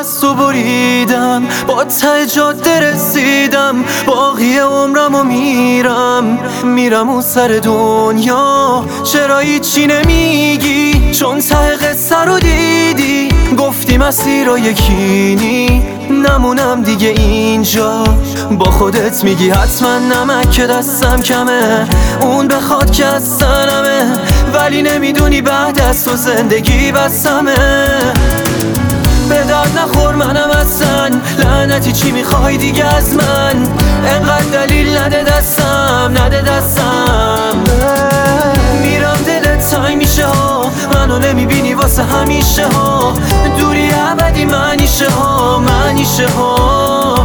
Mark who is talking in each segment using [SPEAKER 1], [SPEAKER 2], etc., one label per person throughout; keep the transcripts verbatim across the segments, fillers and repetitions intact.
[SPEAKER 1] از تو بریدم، با ته جاده رسیدم، باقی عمرمو میرم میرم اون سر دنیا. چرا هیچی نمیگی؟ چون ته قصه رو دیدی، گفتی مسیر رو یکی نی، نمونم دیگه اینجا. با خودت میگی حتما نمک که دستم کمه، اون بخواد که از سنمه، ولی نمیدونی بعد از تو زندگی بسمه. به درد نخور منم اصلا، لعنتی چی میخوای دیگه از من؟ انقدر دلیل نده دستم، نده دستم. میرم دلت تنگ میشه ها، منو نمیبینی واسه همیشه ها، دوری ابدی منیشه ها، منیشه ها.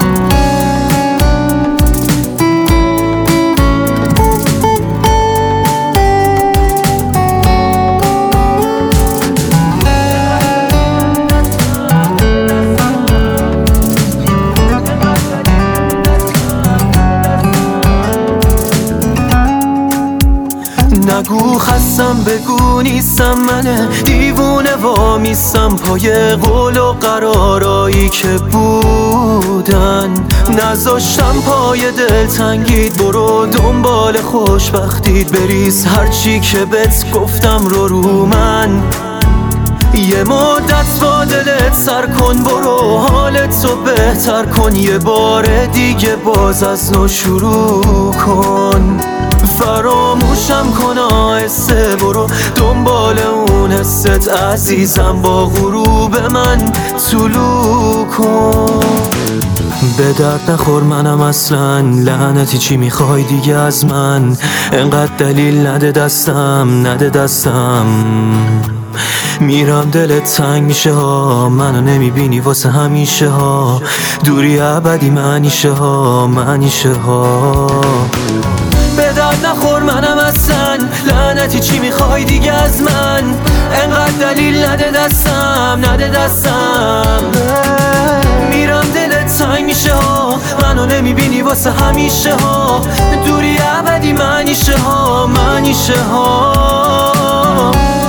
[SPEAKER 1] نگو خستم، بگو نیستم، من دیوونه وامیستم پای قول و قرارایی که بودن. نذاشتم پای دل تنگید، برو دنبال خوشبختیت، بریز هرچی که بهت گفتم رو رو من. یه مدت با دلت سر کن، برو حالت رو بهتر کن، یه بار دیگه باز از نو شروع کن. فراموشم کن آهسته، برو دنبال اون حست عزیزم، با غروب من طلوع کن. به درد نخور منم اصلا، لعنتی چی میخوای دیگه از من؟ انقدر دلیل نده دستم، نده دستم. میرم دلت تنگ میشه ها، منو نمیبینی واسه همیشه ها، دوری ابدی منیشه ها، منیشه ها. به درد نخور منم اصلا، لعنتی چی میخوای دیگه از من؟ انقدر دلیل نده دستم، نده دستم. میرم دلت تنگ میشه ها، منو نمیبینی واسه همیشه ها، دوری ابدی منیشه ها، منیشه ها.